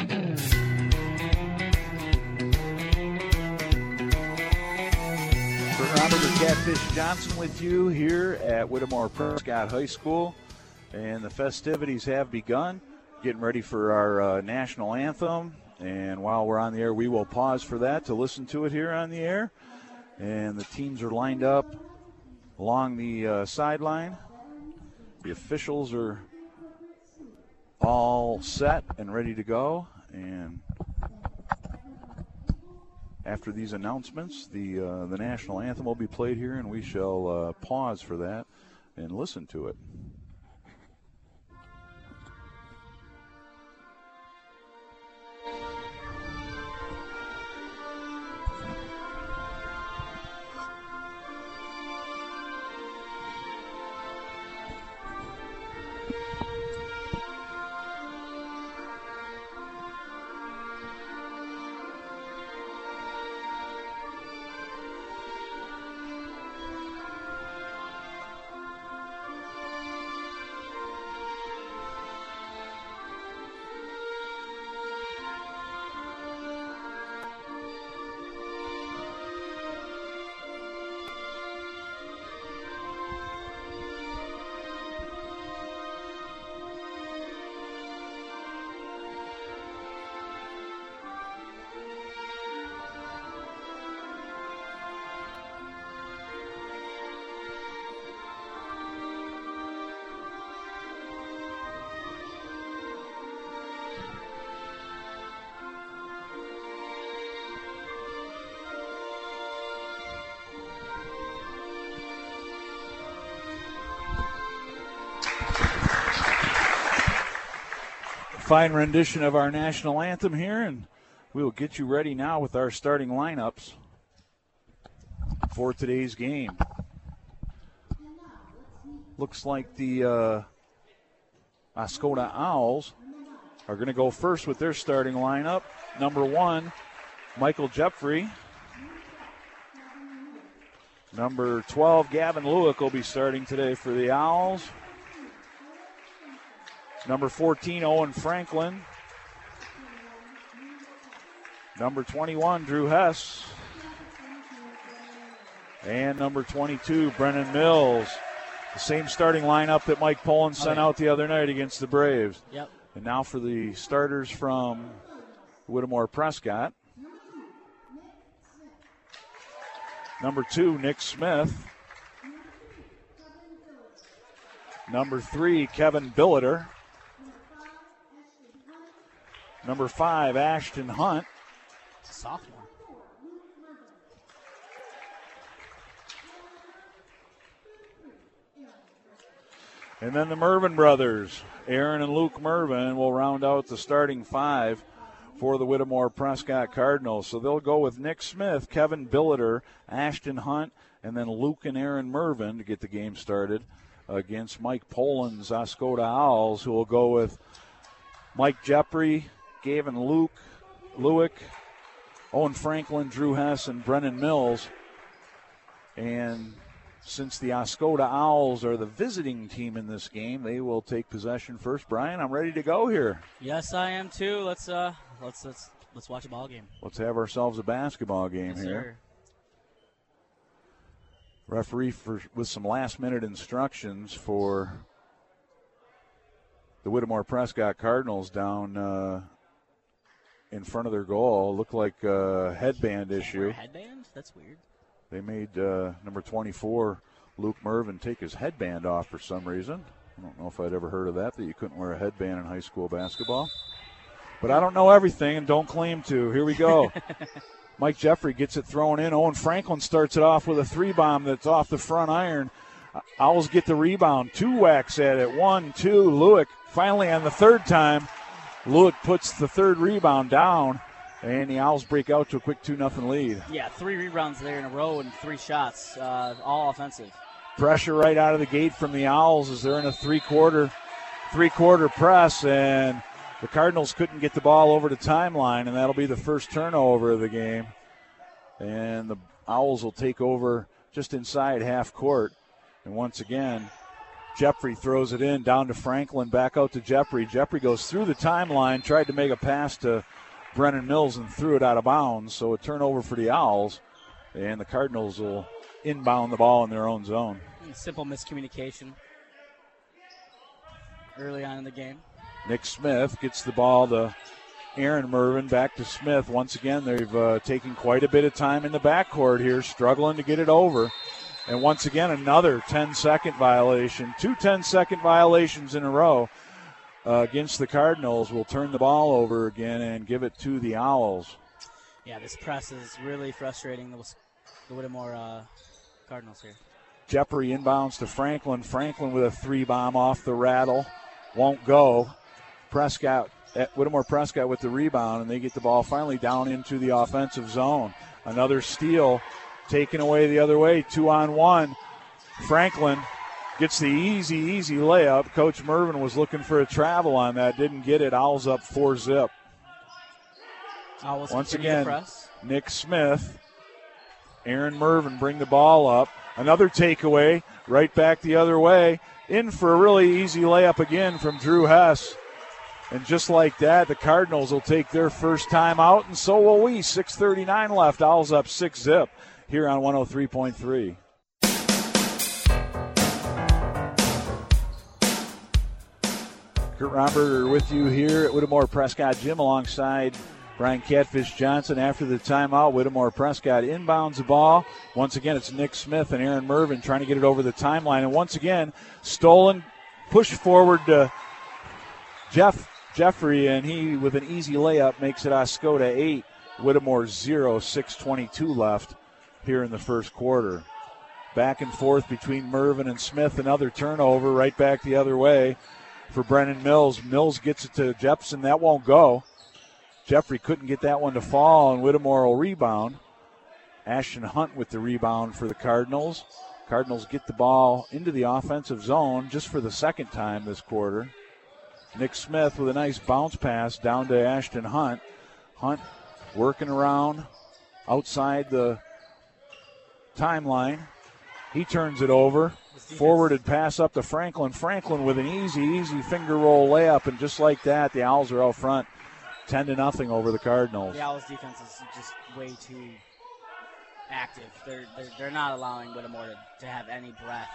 Robert the Catfish Johnson with you here at Whittemore Prescott High School, and the festivities have begun. Getting ready for our national anthem, and while we're on the air, we will pause for that to listen to it here on the air. And the teams are lined up along the sideline. The officials are all set and ready to go, and after these announcements, the national anthem will be played here, and we shall pause for that and listen to it. Fine rendition of our national anthem here, and we will get you ready now with our starting lineups for today's game. Looks like the Oscoda Owls are going to go first with their starting lineup. Number 1, Michael Jeffrey. Number 12, Gavin Lewick will be starting today for the Owls. Number 14, Owen Franklin. Number 21, Drew Hess. And number 22, Brennan Mills. The same starting lineup that Mike Poland sent out the other night against the Braves. Yep. And now for the starters from Whittemore Prescott. Number 2, Nick Smith. Number 3, Kevin Billiter. Number 5, Ashton Hunt. Sophomore. And then the Mervin brothers, Aaron and Luke Mervin, will round out the starting 5 for the Whittemore Prescott Cardinals. So they'll go with Nick Smith, Kevin Billiter, Ashton Hunt, and then Luke and Aaron Mervin to get the game started against Mike Poland's Oscoda Owls, who will go with Mike Jeffrey, Gavin Lewick, Owen Franklin, Drew Hess, and Brennan Mills. And since the Oscoda Owls are the visiting team in this game, they will take possession first. Brian, I'm ready to go here. Yes, I am too. Let's watch a ball game. Let's have ourselves a basketball game Yes, here. sir. Referee with some last-minute instructions for the Whittemore Prescott Cardinals down in front of their goal. Looked like a headband issue. Headband? That's weird. They made number 24, Luke Mervin, take his headband off for some reason. I don't know if I'd ever heard of that you couldn't wear a headband in high school basketball. But I don't know everything and don't claim to. Here we go. Mike Jeffrey gets it thrown in. Owen Franklin starts it off with a 3-bomb that's off the front iron. Owls get the rebound. 2 whacks at it. 1, 2. Lewick finally on the third time. Lewick puts the third rebound down, and the Owls break out to a quick 2-0 lead. Yeah, 3 rebounds there in a row and 3 shots, all offensive. Pressure right out of the gate from the Owls as they're in a three-quarter press, and the Cardinals couldn't get the ball over the timeline, and that'll be the first turnover of the game. And the Owls will take over just inside half court. And once again, Jeffrey throws it in, down to Franklin, back out to Jeffrey. Jeffrey goes through the timeline, tried to make a pass to Brennan Mills and threw it out of bounds. So a turnover for the Owls, and the Cardinals will inbound the ball in their own zone. Simple miscommunication early on in the game. Nick Smith gets the ball to Aaron Mervin, back to Smith. Once again, they've taken quite a bit of time in the backcourt here, struggling to get it over. And once again, another 10-second violation. 2 10-second violations in a row against the Cardinals. Will turn the ball over again and give it to the Owls. Yeah, this press is really frustrating the Whittemore Cardinals here. Jeffrey inbounds to Franklin. Franklin with a 3-bomb off the rattle. Won't go. Whittemore Prescott with the rebound, and they get the ball finally down into the offensive zone. Another steal taken away the other way, 2-on-1. Franklin gets the easy layup. Coach Mervin was looking for a travel on that, didn't get it. Owls up 4-zip. Owls once again, press. Nick Smith, Aaron Mervin bring the ball up. Another takeaway, right back the other way. In for a really easy layup again from Drew Hess. And just like that, the Cardinals will take their first time out, and so will we. 6:39 left. Owls up 6-zip here on 103.3. Kurt Romberger with you here at Whittemore Prescott Gym alongside Brian Catfish Johnson. After the timeout, Whittemore Prescott inbounds the ball. Once again, it's Nick Smith and Aaron Mervin trying to get it over the timeline. And once again, stolen, push forward to Jeffrey, and he, with an easy layup, makes it Oscoda 8, Whittemore 0, 6:22 left here in the first quarter. Back and forth between Mervin and Smith. Another turnover right back the other way for Brennan Mills. Mills gets it to Jepson. That won't go. Jeffrey couldn't get that one to fall, and Whittemore will rebound. Ashton Hunt with the rebound for the Cardinals. Cardinals get the ball into the offensive zone just for the second time this quarter. Nick Smith with a nice bounce pass down to Ashton Hunt. Hunt working around outside the timeline. He turns it over. Forwarded pass up to Franklin. Franklin with an easy finger roll layup, and just like that, the Owls are out front 10-0 over the Cardinals. The Owls defense is just way too active. They're not allowing Whittemore to have any breath.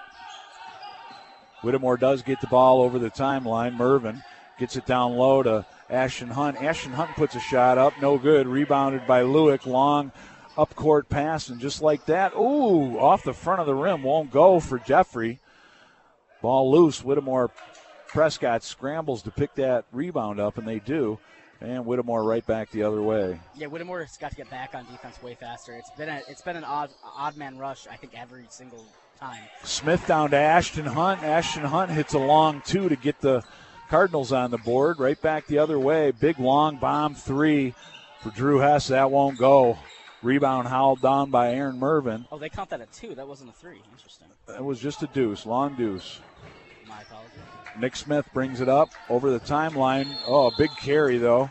Whittemore does get the ball over the timeline. Mervin gets it down low to Ashton Hunt. Ashton Hunt puts a shot up, no good. Rebounded by Lewick. Long up-court pass, and just like that, ooh, off the front of the rim, won't go for Jeffrey. Ball loose. Whittemore Prescott scrambles to pick that rebound up, and they do. And Whittemore right back the other way. Yeah, Whittemore's got to get back on defense way faster. It's been an odd man rush, I think, every single time. Smith down to Ashton Hunt. Ashton Hunt hits a long 2 to get the Cardinals on the board. Right back the other way. Big long bomb 3 for Drew Hess. That won't go. Rebound howled down by Aaron Mervin. Oh, they count that a 2. That wasn't a 3. Interesting. It was just a deuce, long deuce. My apologies. Nick Smith brings it up over the timeline. Oh, a big carry, though.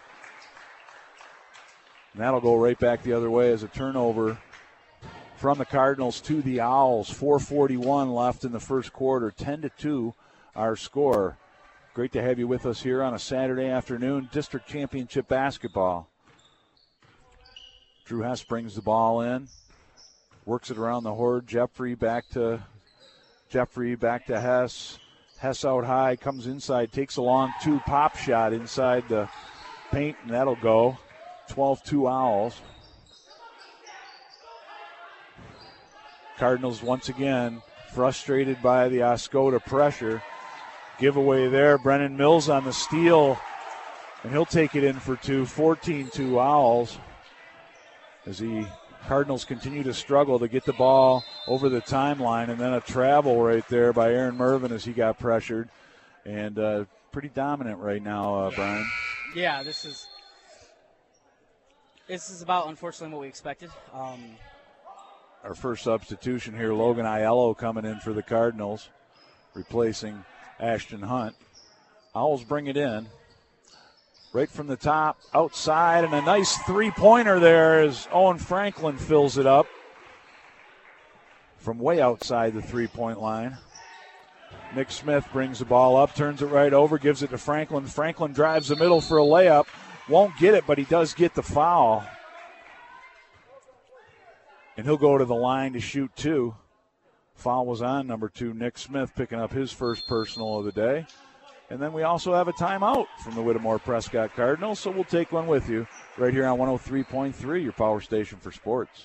And that'll go right back the other way as a turnover from the Cardinals to the Owls. 4:41 left in the first quarter. 10-2 our score. Great to have you with us here on a Saturday afternoon. District Championship basketball. Drew Hess brings the ball in. Works it around the horde. Jeffrey back to Hess. Hess out high, comes inside, takes a long 2 pop shot inside the paint, and that'll go. 12-2 Owls. Cardinals once again frustrated by the Oscoda pressure. Giveaway there. Brennan Mills on the steal, and he'll take it in for 2. 14-2 Owls as the Cardinals continue to struggle to get the ball over the timeline, and then a travel right there by Aaron Mervin as he got pressured. And pretty dominant right now, Brian. Yeah, this is about, unfortunately, what we expected. Our first substitution here, Logan Aiello coming in for the Cardinals, replacing Ashton Hunt. Owls bring it in. Right from the top, outside, and a nice three-pointer there as Owen Franklin fills it up from way outside the three-point line. Nick Smith brings the ball up, turns it right over, gives it to Franklin. Franklin drives the middle for a layup. Won't get it, but he does get the foul. And he'll go to the line to shoot 2. Foul was on number 2, Nick Smith, picking up his first personal of the day. And then we also have a timeout from the Whittemore Prescott Cardinals, so we'll take one with you right here on 103.3, your power station for sports.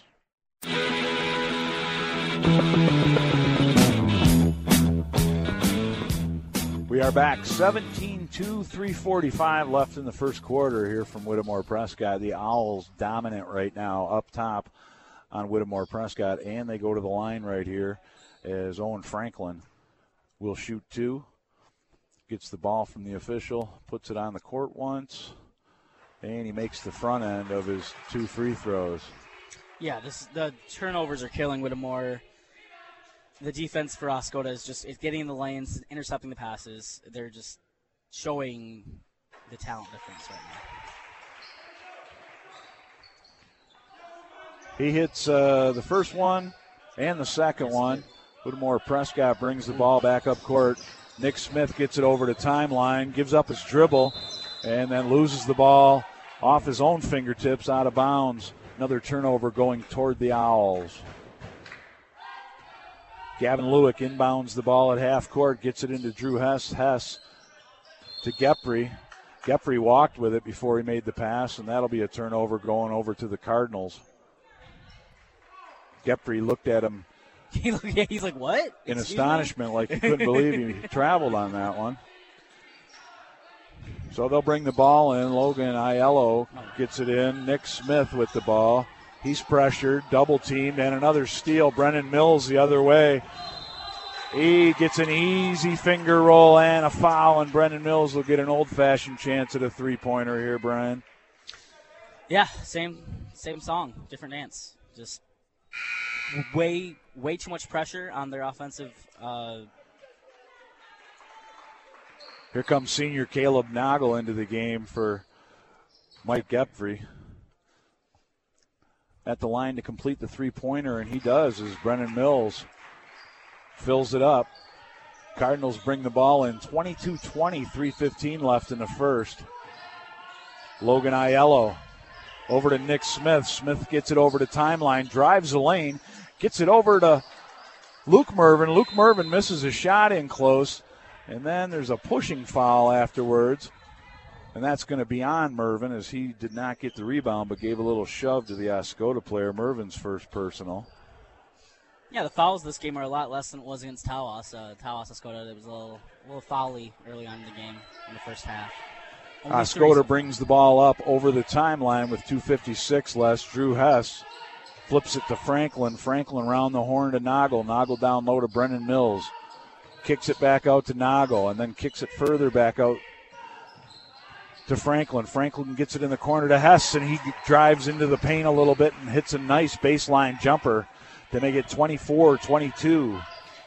We are back, 17-2, 3:45 left in the first quarter here from Whittemore Prescott. The Owls dominant right now up top on Whittemore Prescott, and they go to the line right here as Owen Franklin will shoot 2. Gets the ball from the official, puts it on the court once, and he makes the front end of his 2 free throws. Yeah, the turnovers are killing Whittemore. The defense for Oscoda is getting in the lanes, intercepting the passes. They're just showing the talent difference right now. He hits the first one and the second one. Whittemore Prescott brings the ball back up court. Nick Smith gets it over to timeline, gives up his dribble, and then loses the ball off his own fingertips out of bounds. Another turnover going toward the Owls. Gavin Lewick inbounds the ball at half court, gets it into Drew Hess. Hess to Gepri. Gepri walked with it before he made the pass, and that'll be a turnover going over to the Cardinals. Gepri looked at him. He's like, what? In astonishment, like he couldn't believe he traveled on that one. So they'll bring the ball in. Logan Aiello gets it in. Nick Smith with the ball. He's pressured, double-teamed, and another steal. Brennan Mills the other way. He gets an easy finger roll and a foul, and Brennan Mills will get an old-fashioned chance at a three-pointer here, Brian. Yeah, same song, different dance. Just way too much pressure on their offensive. Here comes senior Caleb Noggle into the game for Mike Gepfrey. At the line to complete the three-pointer, and he does as Brennan Mills fills it up. Cardinals bring the ball in 22-20, 3:15 left in the first. Logan Aiello over to Nick Smith. Smith gets it over to timeline, drives the lane, gets it over to Luke Mervin. Luke Mervin misses a shot in close, and then there's a pushing foul afterwards. And that's going to be on Mervin as he did not get the rebound but gave a little shove to the Oscoda player. Mervin's first personal. Yeah, the fouls this game are a lot less than it was against Tawas. Tawas Oscoda, it was a little foul-y early on in the game in the first half. Oscoda brings the ball up over the timeline with 2:56 left. Drew Hess flips it to Franklin. Franklin around the horn to Noggle. Noggle down low to Brennan Mills. Kicks it back out to Noggle and then kicks it further back out to Franklin. Franklin gets it in the corner to Hess, and he drives into the paint a little bit and hits a nice baseline jumper to make it 24-22.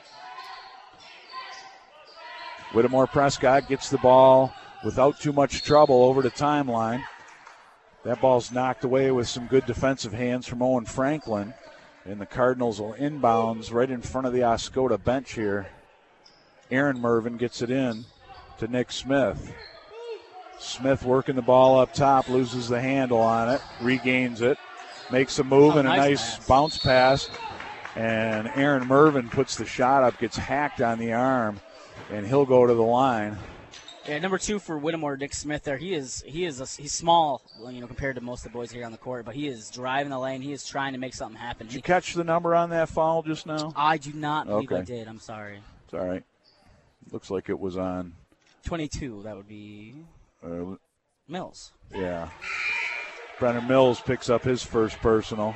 Whittemore Prescott gets the ball without too much trouble over to timeline. That ball's knocked away with some good defensive hands from Owen Franklin, and the Cardinals will inbounds right in front of the Oscoda bench here. Aaron Mervin gets it in to Nick Smith. Smith working the ball up top, loses the handle on it, regains it, makes a move and a nice bounce pass. And Aaron Mervin puts the shot up, gets hacked on the arm, and he'll go to the line. Yeah, number 2 for Whittemore, Nick Smith. There, he's small, compared to most of the boys here on the court, but he is driving the lane. He is trying to make something happen. Did you catch the number on that foul just now? I do not believe I did. I'm sorry. It's all right. Looks like it was on 22. That would be Mills. Yeah. Brennan Mills picks up his first personal.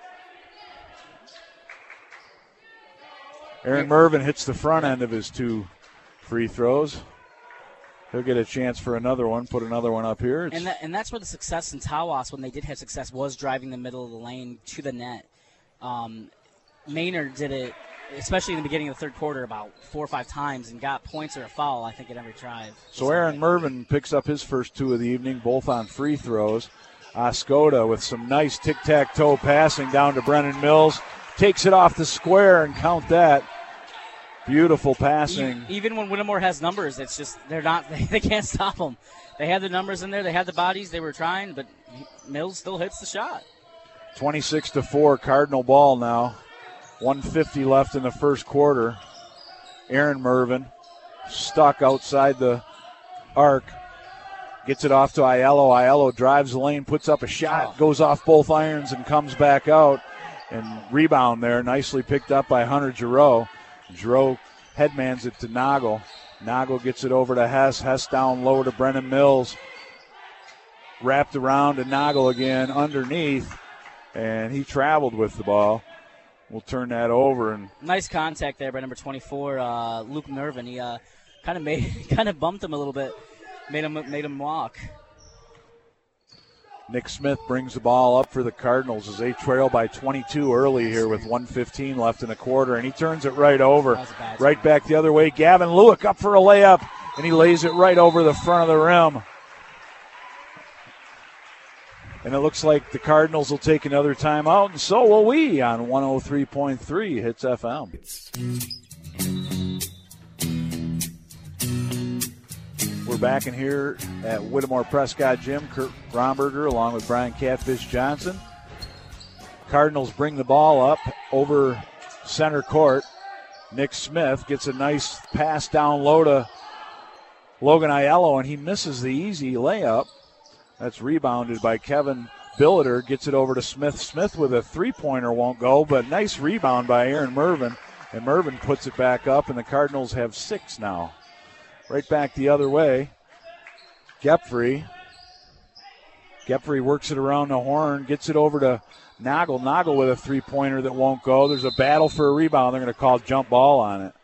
Aaron Mervin hits the front end of his 2 free throws. He'll get a chance for another one, put another one up here. And that's where the success in Tawas, when they did have success, was driving the middle of the lane to the net. Maynard did it, especially in the beginning of the third quarter, about 4 or 5 times and got points or a foul, I think, at every drive. So Aaron Mervin picks up his first 2 of the evening, both on free throws. Oscoda with some nice tic-tac-toe passing down to Brennan Mills. Takes it off the square and count that. Beautiful passing. Even when Whittemore has numbers, it's just they can't stop them. They had the numbers in there. They had the bodies. They were trying, but Mills still hits the shot. 26-4, Cardinal ball now. 1:50 left in the first quarter. Aaron Mervin stuck outside the arc. Gets it off to Aiello. Aiello drives the lane, puts up a shot, goes off both irons and comes back out. And rebound there, nicely picked up by Hunter Giroux. Giroux headmans it to Nagel. Nagel gets it over to Hess. Hess down low to Brennan Mills. Wrapped around to Nagel again underneath. And he traveled with the ball. We'll turn that over. And nice contact there by number 24, Luke Mervin. He kind of bumped him a little bit, made him walk. Nick Smith brings the ball up for the Cardinals as they trail by 22 early here with 1:15 left in the quarter, and he turns it right over. Right back the other way. Gavin Lewick up for a layup, and he lays it right over the front of the rim. And it looks like the Cardinals will take another timeout, and so will we on 103.3 Hits FM. We're back in here at Whittemore Prescott Gym. Kurt Romberger along with Brian Catfish Johnson. Cardinals bring the ball up over center court. Nick Smith gets a nice pass down low to Logan Aiello, and he misses the easy layup. That's rebounded by Kevin Billiter. Gets it over to Smith. Smith with a three-pointer won't go, but nice rebound by Aaron Mervin. And Mervin puts it back up, and the Cardinals have 6 now. Right back the other way. Gepfrey works it around the horn, gets it over to Nagel. Nagel with a three-pointer that won't go. There's a battle for a rebound. They're going to call jump ball on it.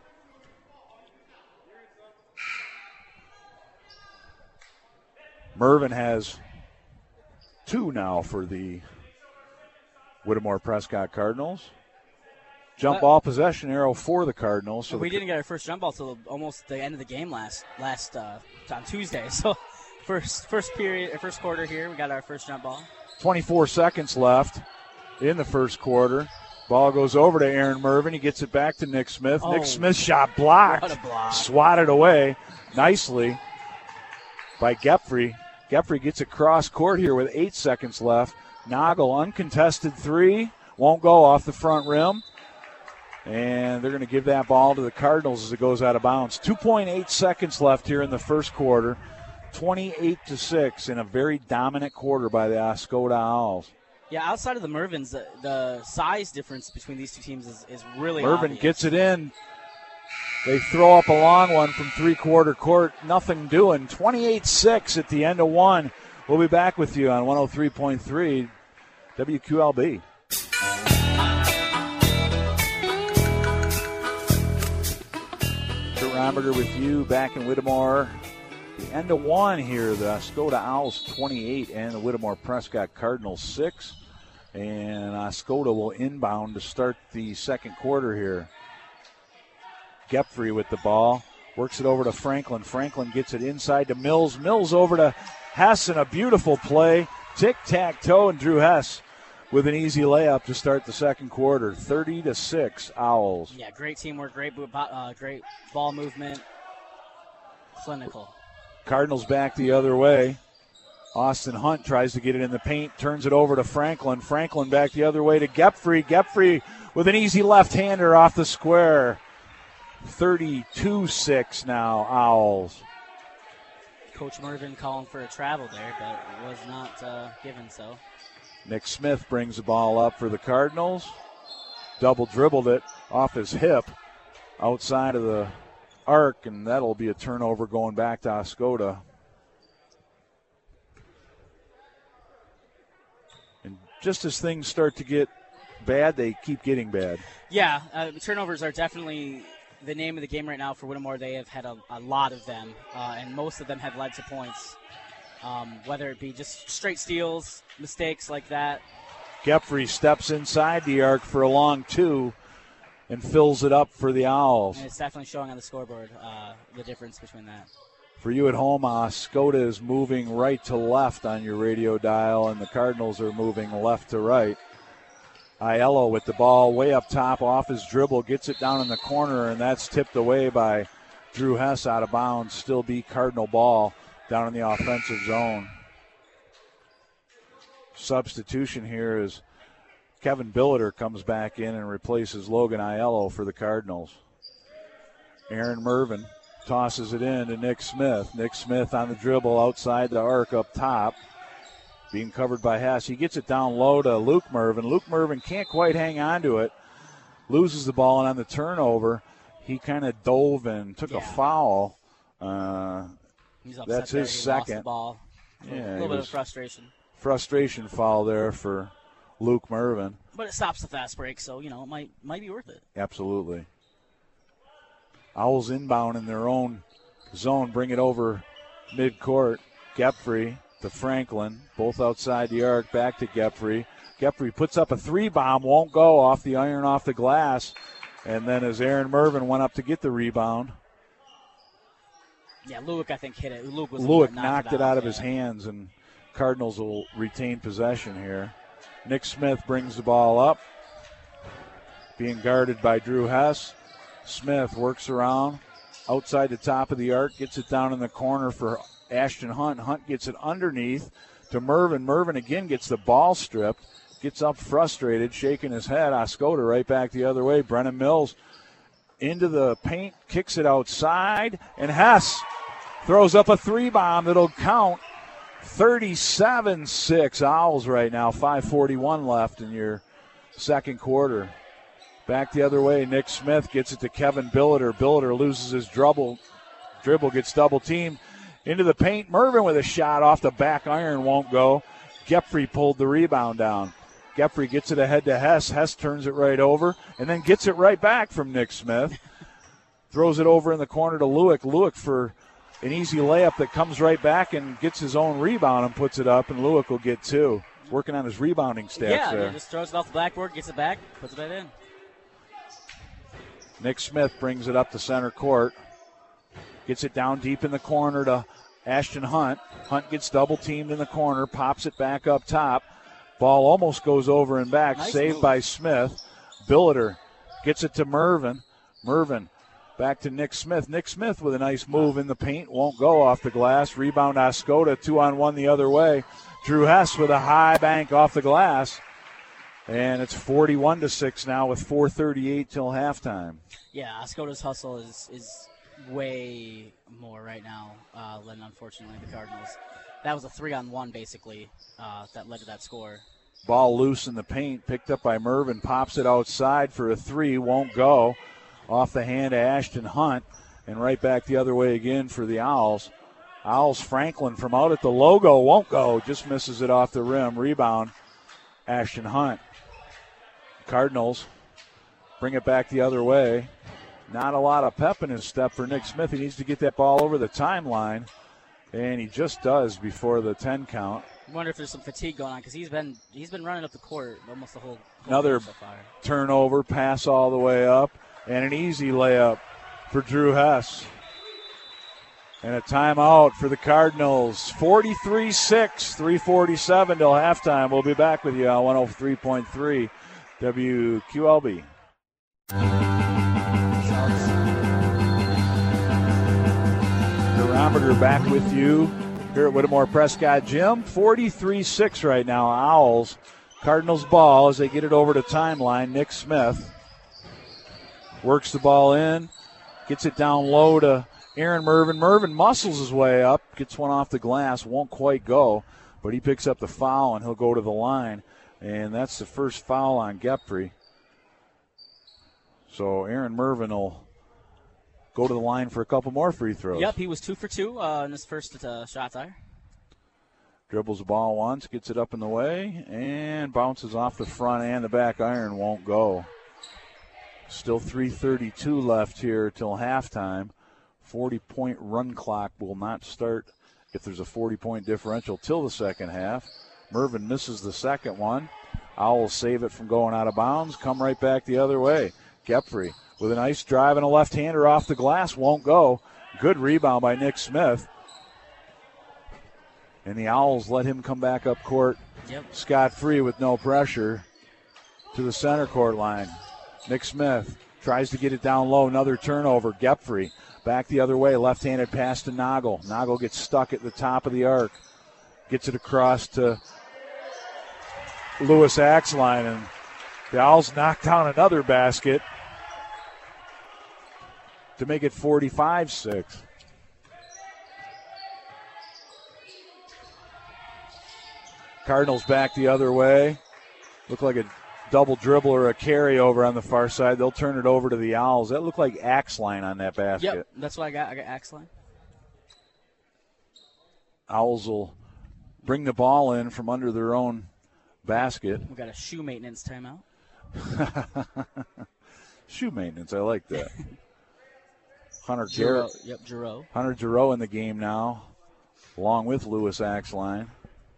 Mervin has 2 now for the Whittemore Prescott Cardinals. Jump ball possession arrow for the Cardinals. So we didn't get our first jump ball till almost the end of the game last on Tuesday. So first quarter here, we got our first jump ball. 24 seconds left in the first quarter. Ball goes over to Aaron Mervin. He gets it back to Nick Smith. Nick Smith's shot blocked. What a block. Swatted away nicely by Gepfrey. Gepfrey gets across court here with 8 seconds left. Nagel, uncontested three. Won't go off the front rim. And they're going to give that ball to the Cardinals as it goes out of bounds. 2.8 seconds left here in the first quarter. 28-6 in a very dominant quarter by the Oscoda Owls. Yeah, outside of the Mervins, the size difference between these two teams is really Mervin obvious. Gets it in. They throw up a long one from three-quarter court. Nothing doing. 28-6 at the end of one. We'll be back with you on 103.3 WQLB. Kurt Romberger with you back in Whittemore. The end of one here. The Oscoda Owls 28 and the Whittemore Prescott Cardinals 6. And Oscoda will inbound to start the second quarter here. Gepfrey with the ball. Works it over to Franklin. Franklin gets it inside to Mills. Mills over to Hess, and a beautiful play. Tic-tac-toe, and Drew Hess with an easy layup to start the second quarter. 30-6 Owls. Yeah, great teamwork, great ball movement. Clinical. Cardinals back the other way. Austin Hunt tries to get it in the paint, turns it over to Franklin. Franklin back the other way to Gepfrey. Gepfrey with an easy left-hander off the square. 32-6 now, Owls. Coach Mervin calling for a travel there, but it was not given so. Nick Smith brings the ball up for the Cardinals. Double dribbled it off his hip outside of the arc, and that'll be a turnover going back to Oscoda. And just as things start to get bad, they keep getting bad. Yeah, turnovers are definitely the name of the game right now for Whittemore. They have had a lot of them, and most of them have led to points, whether it be just straight steals, mistakes like that. Gepfrey steps inside the arc for a long two and fills it up for the Owls. And it's definitely showing on the scoreboard the difference between that. For you at home, Oscoda is moving right to left on your radio dial, and the Cardinals are moving left to right. Aiello with the ball way up top off his dribble, gets it down in the corner, and that's tipped away by Drew Hess out of bounds. Still be Cardinal ball down in the offensive zone. Substitution here is Kevin Billiter comes back in and replaces Logan Aiello for the Cardinals. Aaron Mervin tosses it in to Nick Smith. Nick Smith on the dribble outside the arc up top. Being covered by Hess. He gets it down low to Luke Mervin. Luke Mervin can't quite hang on to it. Loses the ball, and on the turnover, he kind of dove and took a foul. That's his second. Lost the ball. Yeah, a little bit of frustration. Frustration foul there for Luke Mervin. But it stops the fast break, so, it might be worth it. Absolutely. Owls inbound in their own zone. Bring it over midcourt. Gepfrey to Franklin. Both outside the arc. Back to Gepfrey. Gepfrey puts up a 3-bomb. Won't go off the iron off the glass. And then as Aaron Mervin went up to get the rebound. Yeah, Luke, I think, hit it. Luke knocked it out of his hands, and Cardinals will retain possession here. Nick Smith brings the ball up. Being guarded by Drew Hess. Smith works around outside the top of the arc, gets it down in the corner for Ashton Hunt. Hunt gets it underneath to Mervin. Mervin again gets the ball stripped, gets up frustrated, shaking his head. Oscoda right back the other way. Brennan Mills into the paint, kicks it outside, and Hess throws up a 3-bomb that'll count. 37-6 Owls right now. 5:41 left in your second quarter. Back the other way, Nick Smith gets it to Kevin Billiter. Billiter loses his dribble, gets double teamed. Into the paint, Mervin with a shot off the back iron, won't go. Gepfrey pulled the rebound down. Gepfrey gets it ahead to Hess. Hess turns it right over and then gets it right back from Nick Smith. Throws it over in the corner to Luick. Luick for an easy layup that comes right back and gets his own rebound and puts it up, and Luick will get 2. Working on his rebounding stats there. Yeah, just throws it off the backboard, gets it back, puts it right in. Nick Smith brings it up to center court. Gets it down deep in the corner to Ashton Hunt. Hunt gets double teamed in the corner, pops it back up top. Ball almost goes over and back, nice saved move by Smith. Billiter gets it to Mervin. Mervin back to Nick Smith. Nick Smith with a nice move in the paint, won't go off the glass. Rebound Oscoda, 2-on-1 the other way. Drew Hess with a high bank off the glass. And it's 41-6 now with 4:38 till halftime. Yeah, Oscoda's hustle is way more right now than, unfortunately, the Cardinals. That was a 3-on-1, basically, that led to that score. Ball loose in the paint, picked up by Mervin, pops it outside for a 3, won't go. Off the hand of Ashton Hunt, and right back the other way again for the Owls. Owls Franklin from out at the logo, won't go, just misses it off the rim. Rebound, Ashton Hunt. Cardinals bring it back the other way. Not a lot of pep in his step for Nick Smith. He needs to get that ball over the timeline, and he just does before the 10 count. I wonder if there's some fatigue going on because he's been running up the court almost the whole Another game so far. Turnover, pass all the way up, and an easy layup for Drew Hess. And a timeout for the Cardinals. 43-6, 3:47 till halftime. We'll be back with you on 103.3 WQLB. Barometer back with you here at Whittemore Prescott Gym. 43-6 right now. Owls. Cardinals ball as they get it over to timeline. Nick Smith works the ball in, gets it down low to Aaron Mervin. Mervin muscles his way up, gets one off the glass, won't quite go, but he picks up the foul and he'll go to the line. And that's the first foul on Gepfrey. So Aaron Mervin will go to the line for a couple more free throws. Yep, he was 2 for 2 in his first shot there. Dribbles the ball once, gets it up in the way, and bounces off the front and the back iron, won't go. Still 3:32 left here till halftime. 40-point run clock will not start if there's a 40-point differential till the second half. Mervin misses the second one. Owls save it from going out of bounds, come right back the other way. Gepfrey with a nice drive and a left-hander off the glass, won't go. Good rebound by Nick Smith. And the Owls let him come back up court scot-free with no pressure. to the center court line. Nick Smith tries to get it down low. Another turnover. Gepfrey back the other way. Left-handed pass to Noggle. Noggle gets stuck at the top of the arc. Gets it across to Lewis Axline, and the Owls knock down another basket to make it 45-6. Cardinals back the other way. Look like a double dribble or a carryover on the far side. They'll turn it over to the Owls. That looked like Axline on that basket. Yep, that's what I got. I got Axline. Owls will bring the ball in from under their own basket. We got a shoe maintenance timeout. Shoe maintenance, I like that. Hunter Giroux. Garrett. Yep, Giroux. Hunter Giroux in the game now, along with Lewis Axline.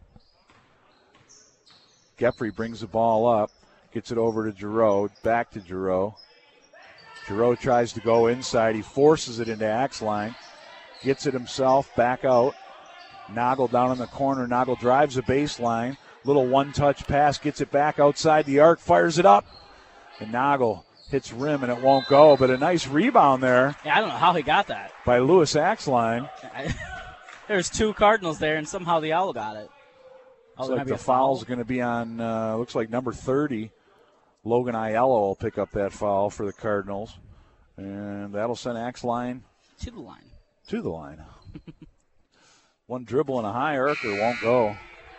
Gepfrey brings the ball up, gets it over to Giroux, back to Giroux. Giroux tries to go inside. He forces it into Axline, gets it himself, back out. Noggle down in the corner. Noggle drives the baseline. Little one-touch pass, gets it back outside the arc, fires it up. And Noggle hits rim, and it won't go. But a nice rebound there. Yeah, I don't know how he got that. By Lewis Axline. There's two Cardinals there, and somehow the Owl got it. Looks like the foul's going to be on, looks like number 30. Logan Aiello will pick up that foul for the Cardinals. And that'll send Axline to the line. To the line. One dribble and a high arcer won't go.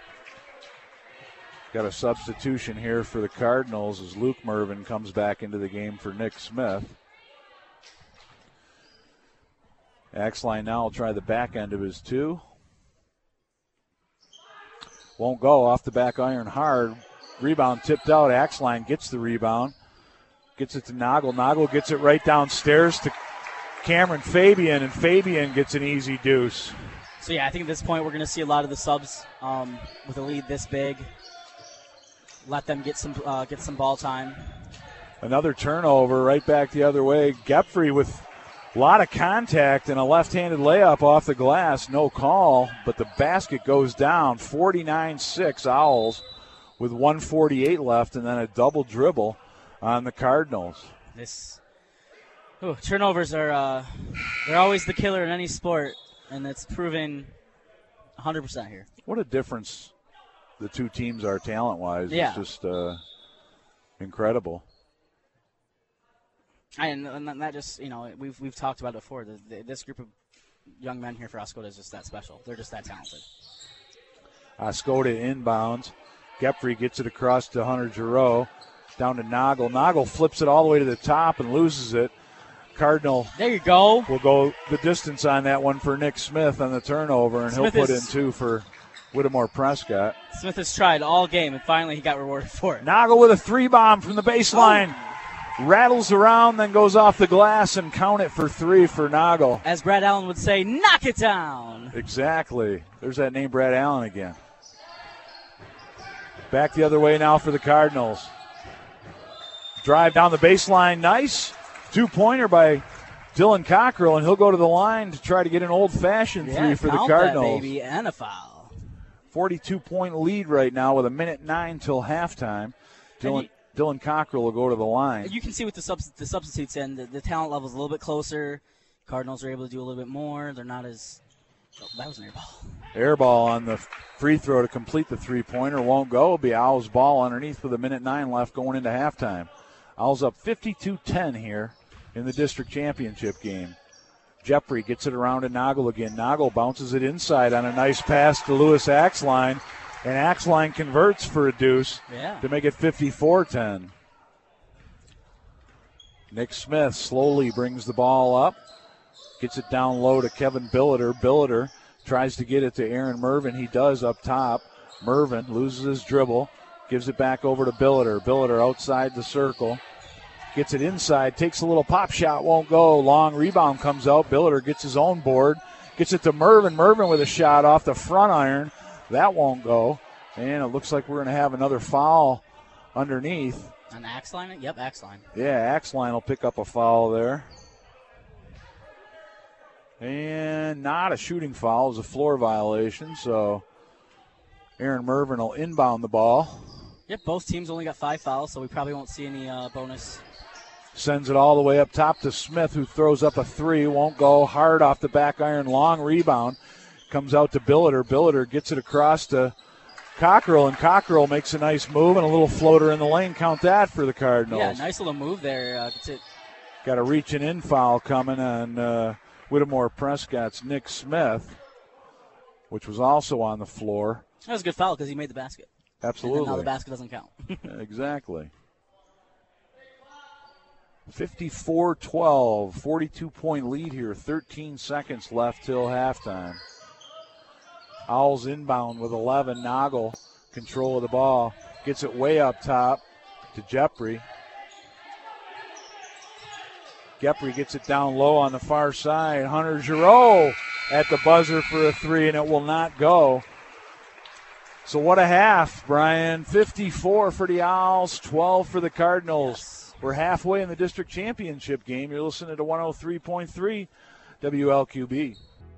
Got a substitution here for the Cardinals as Luke Mervin comes back into the game for Nick Smith. Axline now will try the back end of his two. Won't go. Off the back iron hard. Rebound tipped out. Axline gets the rebound. Gets it to Noggle. Noggle gets it right downstairs to Cameron Fabian, and Fabian gets an easy deuce. So, yeah, I think at this point we're going to see a lot of the subs with a lead this big. Let them get some ball time. Another turnover right back the other way. Gepfrey with a lot of contact and a left-handed layup off the glass. No call, but the basket goes down. 49-6 Owls with 1:48 left, and then a double dribble on the Cardinals. Turnovers are they're always the killer in any sport, and it's proven 100% here. What a difference the two teams are talent-wise. Yeah. It's just incredible. And that just, we've talked about it before. This group of young men here for Oscoda is just that special. They're just that talented. Oscoda inbounds. Gepfrey gets it across to Hunter Giroux. Down to Noggle. Noggle flips it all the way to the top and loses it. Cardinal. There you go. Will go the distance on that one for Nick Smith on the turnover, and he'll put in two for Whittemore Prescott. Smith has tried all game, and finally he got rewarded for it. Noggle with a three-bomb from the baseline. Oh. Rattles around, then goes off the glass, and count it for three for Noggle. As Brad Allen would say, knock it down. Exactly. There's that name, Brad Allen, again. Back the other way now for the Cardinals. Drive down the baseline. Nice. Two-pointer by Dylan Cockrell, and he'll go to the line to try to get an old-fashioned three for the Cardinals. That, baby, and a foul. 42-point lead right now with 1:09 till halftime. Dylan Cockrell will go to the line. You can see with the substitutes in, the talent level is a little bit closer. Cardinals are able to do a little bit more. They're not as – that was an air ball. Air ball on the free throw to complete the three-pointer. Won't go. It'll be Owls' ball underneath with 1:09 left going into halftime. Owls up 52-10 here in the district championship game. Gepfrey gets it around to Noggle again. Noggle bounces it inside on a nice pass to Lewis Axline, and Axline converts for a deuce to make it 54-10. Nick Smith slowly brings the ball up, gets it down low to Kevin Billiter. Billiter tries to get it to Aaron Mervin. He does up top. Mervin loses his dribble, gives it back over to Billiter. Billiter outside the circle. Gets it inside, takes a little pop shot, won't go. Long rebound comes out. Billiter gets his own board. Gets it to Mervin. Mervin with a shot off the front iron. That won't go. And it looks like we're going to have another foul underneath. On Axline? Yep, Axline. Yeah, Axline will pick up a foul there. And not a shooting foul. It was a floor violation, so Aaron Mervin will inbound the ball. Yep, both teams only got 5 fouls, so we probably won't see any bonus. Sends it all the way up top to Smith, who throws up a 3. Won't go. Hard off the back iron. Long rebound. Comes out to Billiter. Billiter gets it across to Cockrell, and Cockrell makes a nice move and a little floater in the lane. Count that for the Cardinals. Yeah, nice little move there. Got a reaching in foul coming on Whittemore Prescott's Nick Smith, which was also on the floor. That was a good foul because he made the basket. Absolutely. And now the basket doesn't count. Exactly. 54-12, 42-point lead here, 13 seconds left till halftime. Owls inbound with 11. Noggle, control of the ball, gets it way up top to Jeffrey. Gepri gets it down low on the far side. Hunter Giroux at the buzzer for a 3, and it will not go. So what a half, Brian. 54 for the Owls, 12 for the Cardinals. Yes. We're halfway in the district championship game. You're listening to 103.3 WLQB.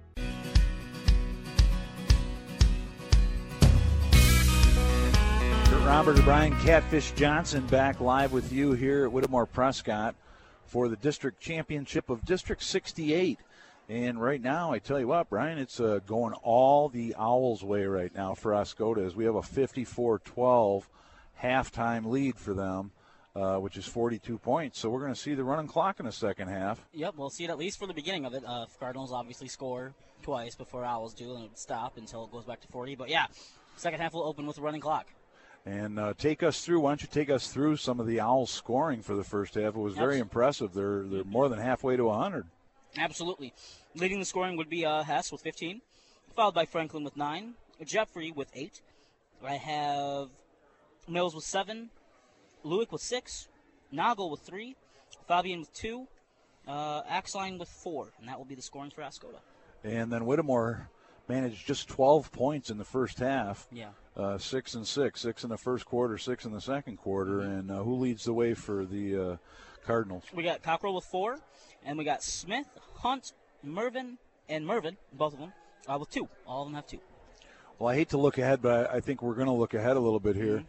Kurt Roberts and Brian Catfish Johnson back live with you here at Whittemore Prescott for the district championship of District 68. And right now, I tell you what, Brian, it's going all the Owls' way right now for Oscoda, as we have a 54-12 halftime lead for them, which is 42 points. So we're going to see the running clock in the second half. Yep, we'll see it at least for the beginning of it. Cardinals obviously score twice before Owls do, and it would stop until it goes back to 40. But, yeah, second half will open with a running clock. And take us through. Why don't you take us through some of the Owls' scoring for the first half? It was very impressive. They're more than halfway to 100. Absolutely. Leading the scoring would be Hess with 15, followed by Franklin with 9, Jeffrey with 8. I have Mills with 7, Lewick with 6, Noggle with 3, Fabian with 2, Axline with 4, and that will be the scoring for Oscoda. And then Whittemore managed just 12 points in the first half. Yeah. 6 and 6. 6 in the first quarter, 6 in the second quarter. And who leads the way for the Cardinals? We got Cockrell with 4, and we got Smith, Hunt, Mervin, both of them, with 2. All of them have 2. Well, I hate to look ahead, but I think we're going to look ahead a little bit here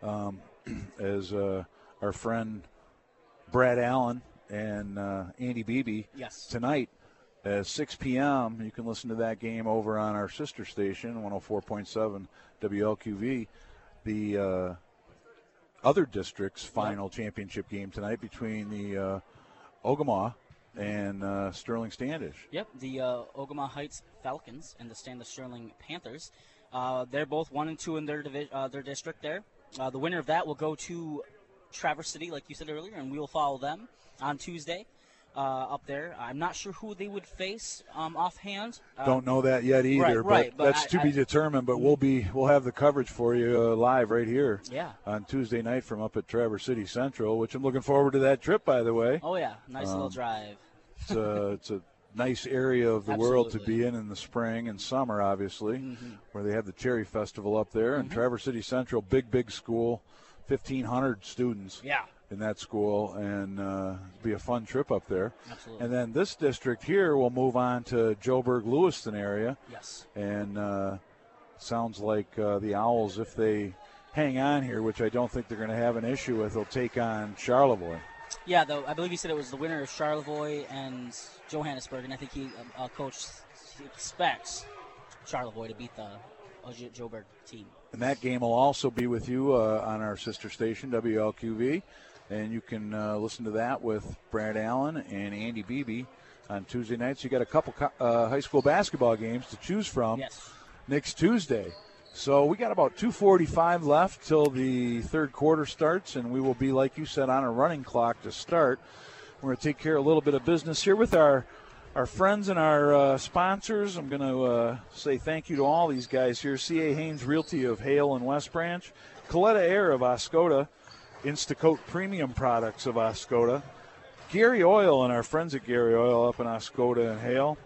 as our friend Brad Allen and Andy Beebe tonight at 6 p.m. You can listen to that game over on our sister station, 104.7 WLQV. The other district's final championship game tonight between the Ogemaw and Sterling Standish. Yep, the Ogemaw Heights Falcons and the Standish Sterling Panthers. They're both 1 and 2 in their district there. The winner of that will go to Traverse City, like you said earlier, and we will follow them on Tuesday up there. I'm not sure who they would face offhand. Don't know that yet either, but that's to be determined. But we'll have the coverage for you live right here on Tuesday night from up at Traverse City Central, which I'm looking forward to that trip, by the way. Oh, yeah, nice little drive. It's a nice area of the world to be in the spring and summer, obviously, where they have the Cherry Festival up there. And Traverse City Central, big school, 1,500 students in that school, and it'll be a fun trip up there. Absolutely. And then this district here will move on to Joburg-Lewiston area. Yes. And sounds like the Owls, if they hang on here, which I don't think they're going to have an issue with, they'll take on Charlevoix. Yeah, though I believe he said it was the winner of Charlevoix and Johannesburg, and I think Coach expects Charlevoix to beat the Joburg team. And that game will also be with you on our sister station, WLQV, and you can listen to that with Brad Allen and Andy Beebe on Tuesday nights. You got a couple high school basketball games to choose from next Tuesday. So we got about 2:45 left till the third quarter starts, and we will be, like you said, on a running clock to start. We're going to take care of a little bit of business here with our friends and our sponsors. I'm going to say thank you to all these guys here. C.A. Haynes Realty of Hale and West Branch, Coletta Air of Oscoda, Instacoat Premium Products of Oscoda, Gary Oil and our friends at Gary Oil up in Oscoda and Hale,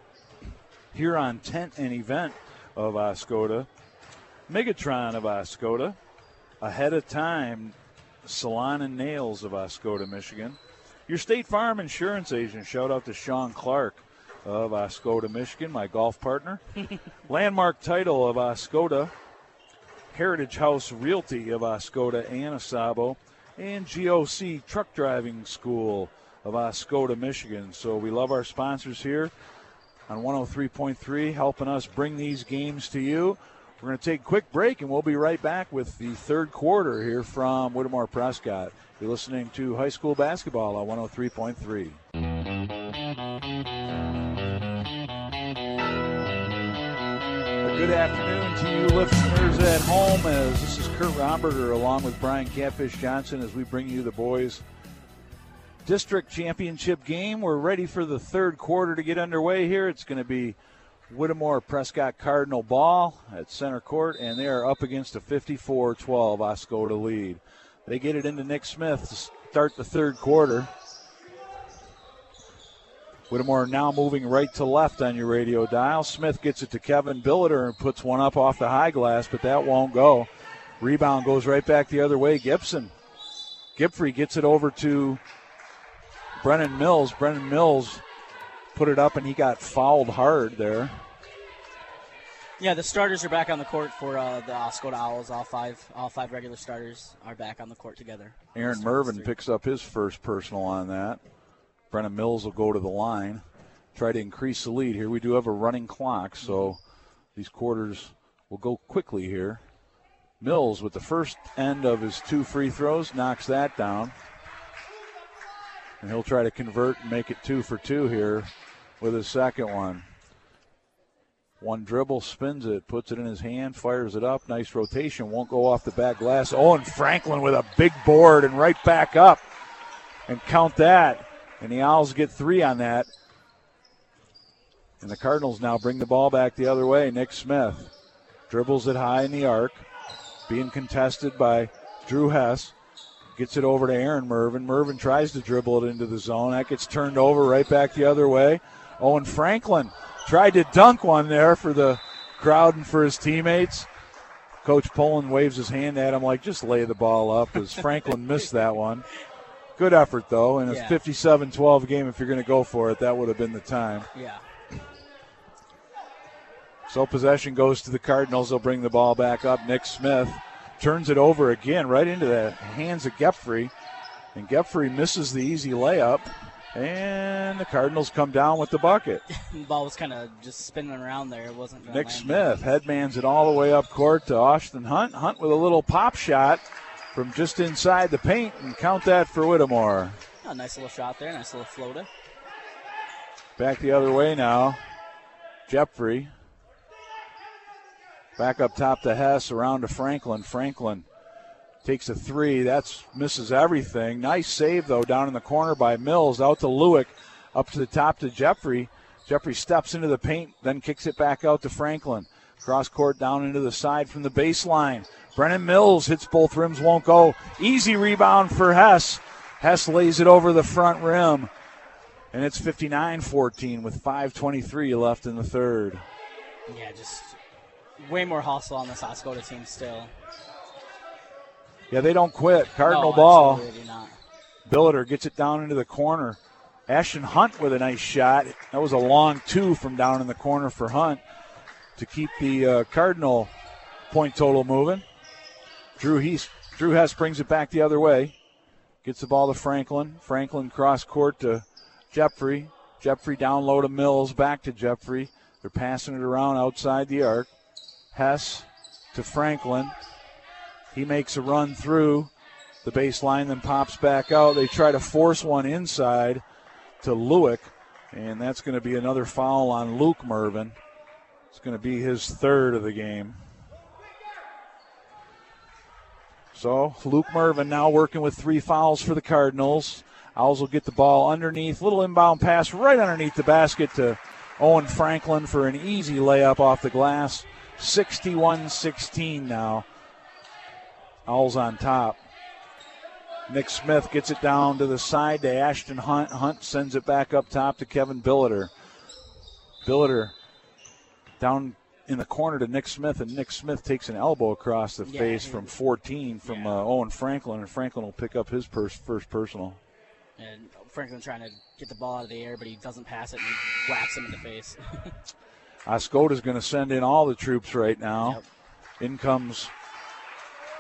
Huron Tent and Event of Oscoda, Megatron of Oscoda, Ahead of Time Salon and Nails of Oscoda, Michigan, your State Farm Insurance agent. Shout out to Sean Clark of Oscoda, Michigan, my golf partner. Landmark Title of Oscoda, Heritage House Realty of Oscoda and Asabo, and GOC Truck Driving School of Oscoda, Michigan. So we love our sponsors here on 103.3, helping us bring these games to you. We're going to take a quick break, and we'll be right back with the third quarter here from Whittemore Prescott. You're listening to high school basketball on 103.3. Good afternoon to you listeners at home, as this is Kurt Romberger along with Brian Catfish Johnson as we bring you the boys' district championship game. We're ready for the third quarter to get underway here. It's going to be Whittemore Prescott Cardinal ball at center court, and they are up against a 54-12 Oscoda lead. They get it into Nick Smith to start the third quarter. Whittemore now moving right to left on your radio dial. Smith gets it to Kevin Billiter and puts one up off the high glass, but that won't go. Rebound goes right back the other way. Gipfrey gets it over to Brennan Mills. Brennan Mills put it up, and he got fouled hard there. Yeah, the starters are back on the court for the Oscoda Owls. All five regular starters are back on the court together. Aaron Mervin picks up his first personal on that. Brennan Mills will go to the line, try to increase the lead here. We do have a running clock, so these quarters will go quickly here. Mills with the first end of his 2 free throws, knocks that down. And he'll try to convert and make it 2 for 2 here with his second one. One dribble, spins it, puts it in his hand, fires it up. Nice rotation, won't go off the back glass. Owen Franklin with a big board and right back up. And count that. And the Owls get 3 on that. And the Cardinals now bring the ball back the other way. Nick Smith dribbles it high in the arc, being contested by Drew Hess. Gets it over to Aaron Mervin. Mervin tries to dribble it into the zone. That gets turned over right back the other way. Owen Franklin tried to dunk one there for the crowd and for his teammates. Coach Pullen waves his hand at him like, just lay the ball up, as Franklin missed that one. Good effort, though, and it's 57-12 game. If you're going to go for it, that would have been the time. Yeah. So possession goes to the Cardinals. They'll bring the ball back up. Nick Smith turns it over again right into the hands of Gepfrey. And Gepfrey misses the easy layup. And the Cardinals come down with the bucket. The ball was kind of just spinning around there. It wasn't going to Nick Smith headmans it all the way up court to Austin Hunt. Hunt with a little pop shot from just inside the paint, and count that for Whittemore. A nice little shot there, nice little floater. Back the other way now. Gepfrey. Back up top to Hess, around to Franklin. Franklin takes a 3. That's misses everything. Nice save, though, down in the corner by Mills. Out to Lewick. Up to the top to Gepfrey. Gepfrey steps into the paint, then kicks it back out to Franklin. Cross court down into the side from the baseline. Brennan Mills hits both rims, won't go. Easy rebound for Hess. Hess lays it over the front rim. And it's 59-14 with 5:23 left in the third. Yeah, just way more hustle on this Oscoda team still. Yeah, they don't quit. Cardinal ball. Absolutely not. Billiter gets it down into the corner. Ashton Hunt with a nice shot. That was a long 2 from down in the corner for Hunt to keep the Cardinal point total moving. Drew Hess brings it back the other way. Gets the ball to Franklin. Franklin cross court to Gepfrey. Gepfrey down low to Mills. Back to Gepfrey. They're passing it around outside the arc. Hess to Franklin. He makes a run through the baseline, then pops back out. They try to force one inside to Lewick, and that's going to be another foul on Luke Mervin. It's going to be his third of the game. So Luke Mervin now working with 3 fouls for the Cardinals. Owls will get the ball underneath. Little inbound pass right underneath the basket to Owen Franklin for an easy layup off the glass. 61-16 now. Owls on top. Nick Smith gets it down to the side to Ashton Hunt. Hunt sends it back up top to Kevin Billiter. Billiter down in the corner to Nick Smith, and Nick Smith takes an elbow across the face from 14 from Owen Franklin, and Franklin will pick up his first personal. And Franklin trying to get the ball out of the air, but he doesn't pass it, and he whacks him in the face. Oscoda's going to send in all the troops right now. Yep. In comes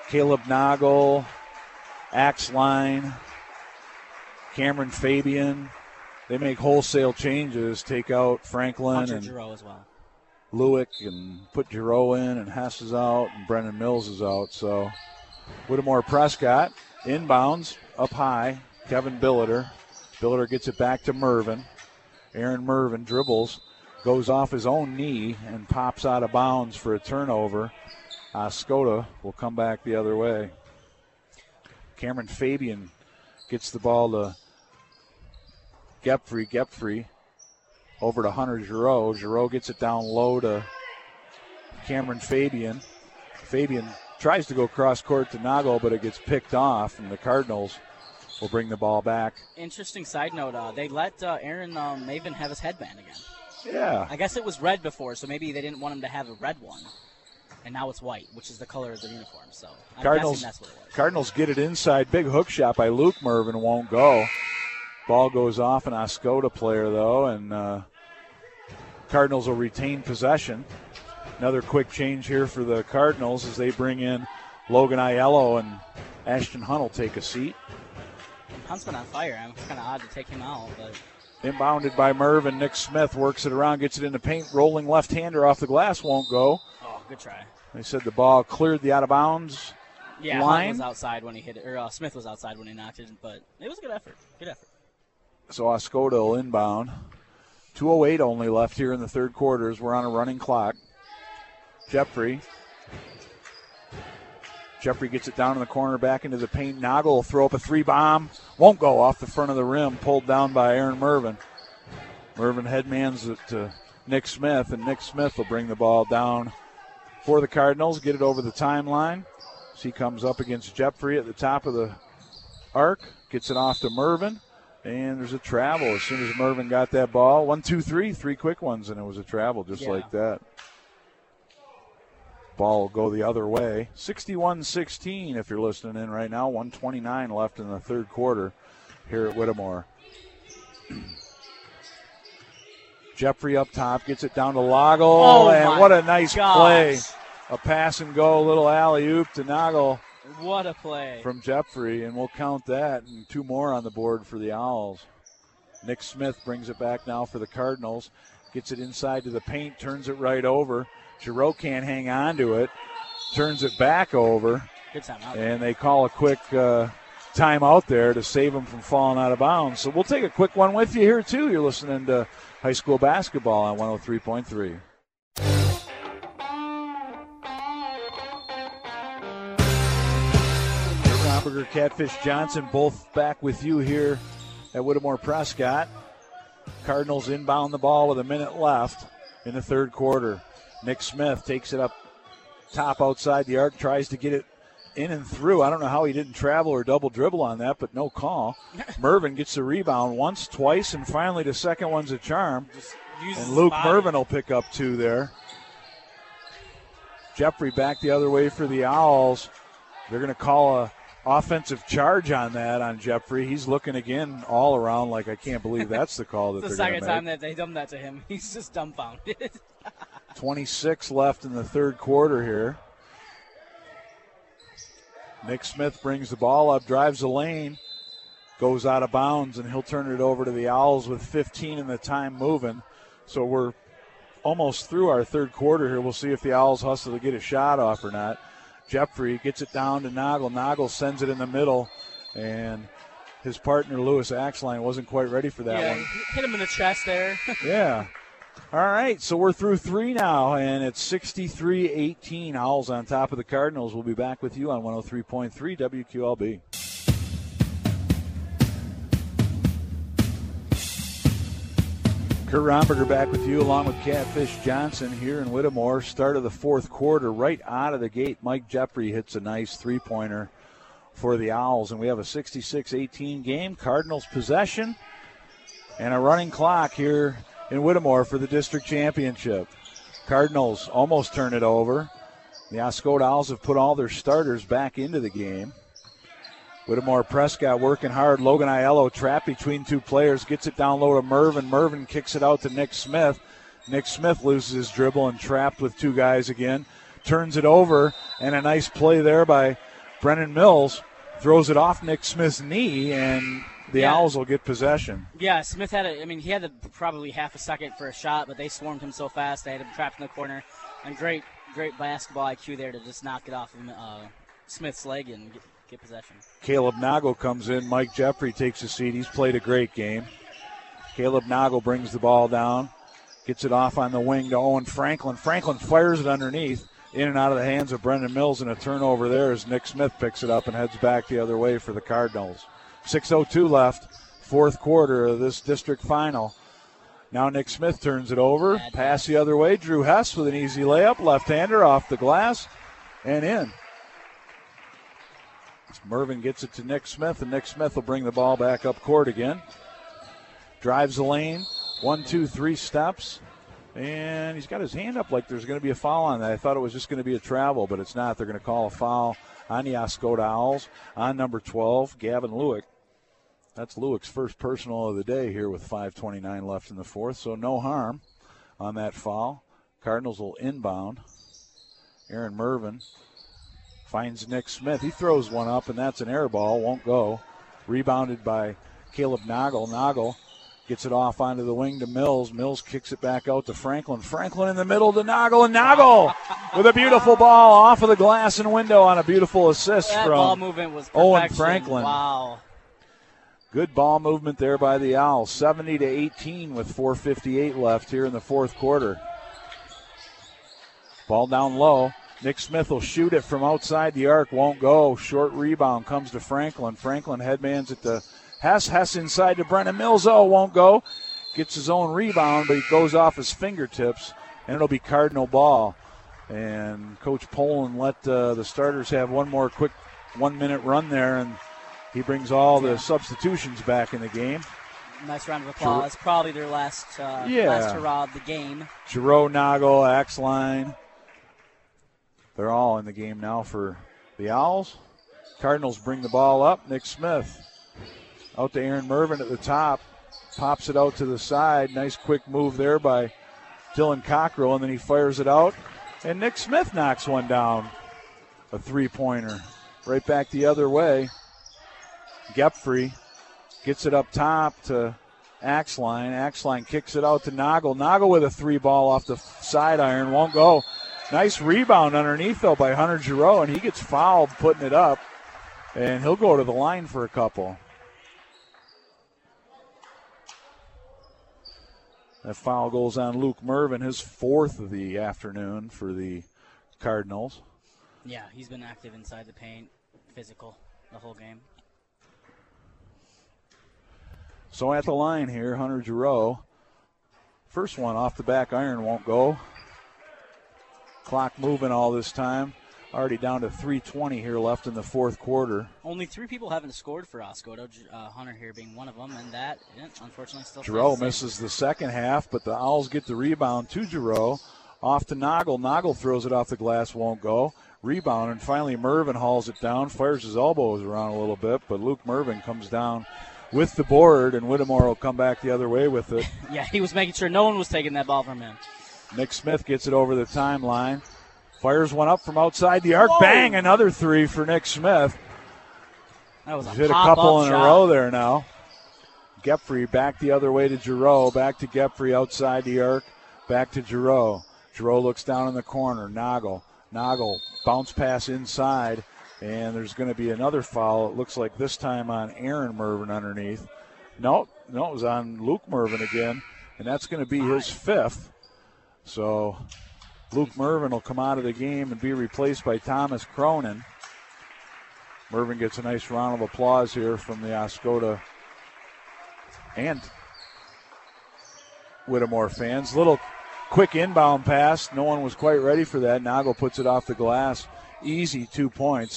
Caleb Noggle, Axline, Cameron Fabian. They make wholesale changes, take out Franklin Hunter and Giroux as well. Lewick and put Giroux in, and Hess is out, and Brennan Mills is out. So Whittemore Prescott inbounds up high. Kevin Billiter. Billiter gets it back to Mervin. Aaron Mervin dribbles, goes off his own knee, and pops out of bounds for a turnover. Oscoda will come back the other way. Cameron Fabian gets the ball to Gepfrey. Gepfrey over to Hunter Giroux. Giroux gets it down low to Cameron Fabian. Fabian tries to go cross court to Noggle, but it gets picked off, and the Cardinals will bring the ball back. Interesting side note, they let Aaron Maven have his headband again. Yeah. I guess it was red before, so maybe they didn't want him to have a red one. And now it's white, which is the color of their uniform. So I'm guessing that's what it was. Cardinals get it inside. Big hook shot by Luke Mervin won't go. Ball goes off an Oscoda player, though, and Cardinals will retain possession. Another quick change here for the Cardinals as they bring in Logan Aiello, and Ashton Hunt will take a seat. Hunt's been on fire. It's kind of odd to take him out, but inbounded by Mervin. Nick Smith works it around, gets it into paint. Rolling left-hander off the glass won't go. Oh, good try. They said the ball cleared the out-of-bounds line. Hunt was outside when he hit it, or Smith was outside when he knocked it, but it was a good effort. Good effort. So Oscoda will inbound. 2:08 only left here in the third quarter as we're on a running clock. Jeffrey gets it down in the corner, back into the paint. Noggle will throw up a three-bomb. Won't go, off the front of the rim, pulled down by Aaron Mervin. Mervin headmans it to Nick Smith, and Nick Smith will bring the ball down for the Cardinals, get it over the timeline. So he comes up against Jeffrey at the top of the arc, gets it off to Mervin, and there's a travel. As soon as Mervin got that ball, 1, 2, 3, three quick ones, and it was a travel just like that. Ball will go the other way. 61-16 if you're listening in right now. 1:29 left in the third quarter here at Whittemore. Jeffrey up top gets it down to Lago, and what a nice play. A pass and go, little alley-oop to Noggle. What a play. From Jeffrey, and we'll count that, and two more on the board for the Owls. Nick Smith brings it back now for the Cardinals. Gets it inside to the paint, turns it right over. Giroux can't hang on to it. Turns it back over. Good timeout. And they call a quick timeout there to save him from falling out of bounds. So we'll take a quick one with you here, too. You're listening to high school basketball on 103.3. Romberger, Catfish Johnson, both back with you here at Whittemore Prescott. Cardinals inbound the ball with a minute left in the third quarter. Nick Smith takes it up top outside the arc, tries to get it in and through. I don't know how he didn't travel or double dribble on that, but no call. Mervin gets the rebound once, twice, and finally the second one's a charm. And Luke Mervin will pick up two there. Jeffrey back the other way for the Owls. They're going to call a offensive charge on that on Jeffrey. He's looking again all around like I can't believe that's the call that they're going to make. The second time that they done that to him. He's just dumbfounded. 26 left in the third quarter here. Nick Smith brings the ball up, drives the lane, goes out of bounds, and he'll turn it over to the Owls with 15 in the time moving. So we're almost through our third quarter here. We'll see if the Owls hustle to get a shot off or not. Jeffrey gets it down to Noggle. Noggle sends it in the middle, and his partner, Lewis Axline, wasn't quite ready for that one. Hit him in the chest there. Yeah. All right, so we're through three now, and it's 63-18. Owls on top of the Cardinals. We'll be back with you on 103.3 WQLB. Kurt Romberger back with you along with Catfish Johnson here in Whittemore. Start of the fourth quarter, right out of the gate, Mike Jeffrey hits a nice three-pointer for the Owls, and we have a 66-18 game. Cardinals possession and a running clock here in Whittemore for the district championship. Cardinals almost turn it over. The Oscoda Owls have put all their starters back into the game. Whittemore Prescott working hard. Logan Aiello trapped between two players. Gets it down low to Mervin. Mervin kicks it out to Nick Smith. Nick Smith loses his dribble and trapped with two guys again. Turns it over, and a nice play there by Brennan Mills throws it off Nick Smith's knee, and the Owls will get possession. Yeah, Smith had he had probably half a second for a shot, but they swarmed him so fast they had him trapped in the corner. And great basketball IQ there to just knock it off of Smith's leg and get possession. Caleb Nagle comes in. Mike Jeffrey takes a seat. He's played a great game. Caleb Nagle brings the ball down, gets it off on the wing to Owen Franklin. Franklin fires it underneath, in and out of the hands of Brendan Mills, and a turnover there as Nick Smith picks it up and heads back the other way for the Cardinals. 6:02 left, fourth quarter of this district final. Now Nick Smith turns it over, pass the other way. Drew Hess with an easy layup, left-hander off the glass and in. Mervin gets it to Nick Smith, and Nick Smith will bring the ball back up court again. Drives the lane, 1, 2, 3 steps. And he's got his hand up like there's going to be a foul on that. I thought it was just going to be a travel, but it's not. They're going to call a foul on the Oscoda Owls on number 12, Gavin Lewick. That's Lewick's first personal of the day here with 5:29 left in the fourth, so no harm on that foul. Cardinals will inbound. Aaron Mervin finds Nick Smith. He throws one up, and that's an air ball. Won't go. Rebounded by Caleb Nagle. Nagle gets it off onto the wing to Mills. Mills kicks it back out to Franklin. Franklin in the middle to Nagle, and Nagle with a beautiful ball off of the glass and window on a beautiful assist that from ball movement was Owen Franklin. Wow. Good ball movement there by the Owls. 70-18 with 4:58 left here in the fourth quarter. Ball down low. Nick Smith will shoot it from outside the arc. Won't go. Short rebound comes to Franklin. Franklin headmans it to Hess. Hess inside to Brennan Mills. Oh, won't go. Gets his own rebound, but he goes off his fingertips, and it'll be Cardinal ball. And Coach Poland let the starters have one more quick 1-minute run there, and he brings all the substitutions back in the game. Nice round of applause. Probably their last hurrah of the game. Giroux, Nagle, Axline. They're all in the game now for the Owls. Cardinals bring the ball up. Nick Smith out to Aaron Mervin at the top. Pops it out to the side. Nice quick move there by Dylan Cockrell, and then he fires it out. And Nick Smith knocks one down. A three-pointer. Right back the other way. Gepfrey gets it up top to Axline. Axline kicks it out to Nagle. Nagle with a three ball off the side iron. Won't go. Nice rebound underneath, though, by Hunter Giroux, and he gets fouled putting it up. And he'll go to the line for a couple. That foul goes on Luke Mervin, his fourth of the afternoon for the Cardinals. Yeah, he's been active inside the paint, physical the whole game. So at the line here, Hunter Giroux. First one off the back iron won't go. Clock moving all this time. Already down to 3:20 here left in the fourth quarter. Only 3 people haven't scored for Oscoda, Hunter here being one of them, and that, unfortunately, still Giroux misses the second half, but the Owls get the rebound to Giroux. Off to Nagle. Nagle throws it off the glass, won't go. Rebound, and finally Mervin hauls it down, fires his elbows around a little bit, but Luke Mervin comes down with the board, and Whittemore will come back the other way with it. Yeah, he was making sure no one was taking that ball from him. Nick Smith gets it over the timeline. Fires one up from outside the arc. Whoa. Bang, another three for Nick Smith. That was a hit a couple in a row there now. Gepfrey back the other way to Giroux. Back to Gepfrey outside the arc. Back to Giroux. Giroux looks down in the corner. Nagle. Bounce pass inside. And there's going to be another foul. It looks like this time on Aaron Mervin underneath. No, it was on Luke Mervin again. And that's going to be his fifth. So Luke Mervin will come out of the game and be replaced by Thomas Cronin. Mervin gets a nice round of applause here from the Oscoda and Whittemore fans. Little quick inbound pass. No one was quite ready for that. Nagle puts it off the glass. Easy 2 points.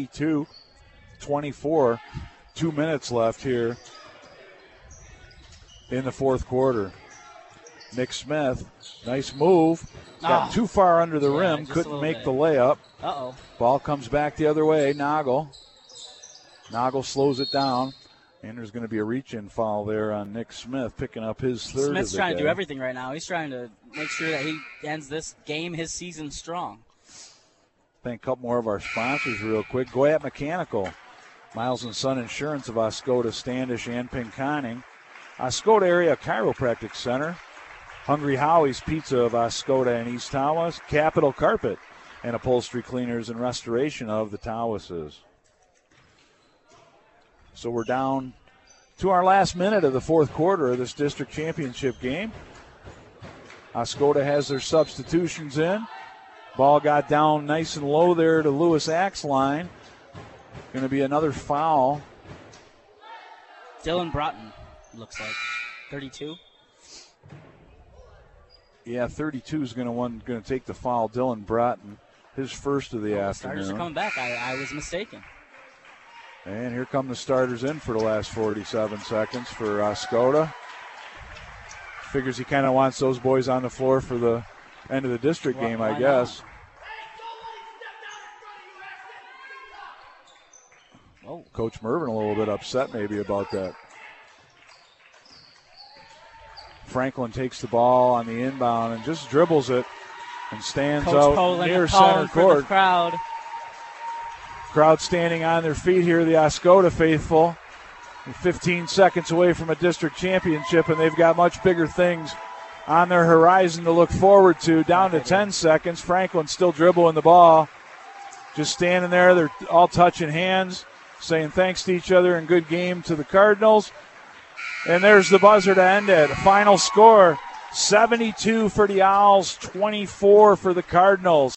72-24. 2 minutes left here in the fourth quarter. Nick Smith, nice move. Got too far under the rim, couldn't make the layup. Uh-oh. Ball comes back the other way. Nagle slows it down, and there's going to be a reach-in foul there on Nick Smith, picking up his third Smith's of the trying day. to do everything right now. He's trying to make sure that he ends this game, his season, strong. Thank a couple more of our sponsors real quick. Goyette Mechanical, Miles & Son Insurance of Oscoda, Standish, and Pinconning. Oscoda Area Chiropractic Center. Hungry Howie's Pizza of Oscoda and East Tawas. Capital Carpet and Upholstery Cleaners and Restoration of the Tawases. So we're down to our last minute of the fourth quarter of this district championship game. Oscoda has their substitutions in. Ball got down nice and low there to Lewis Axline. Going to be another foul. Dylan Broughton, looks like. 32. Yeah, 32 is going to take the foul. Dylan Broughton, his first of the afternoon. Starters are coming back. I was mistaken. And here come the starters in for the last 47 seconds for Oscoda. Figures he kind of wants those boys on the floor for the end of the district game, I guess. Oh. Coach Mervin a little bit upset maybe about that. Franklin takes the ball on the inbound and just dribbles it and stands Coach out Poland near center court. The crowd. Crowd standing on their feet here, the Oscoda faithful. 15 seconds away from a district championship, and they've got much bigger things on their horizon to look forward to. Down to 10 seconds. Franklin still dribbling the ball. Just standing there. They're all touching hands, saying thanks to each other and good game to the Cardinals. And there's the buzzer to end it. Final score, 72 for the Owls, 24 for the Cardinals.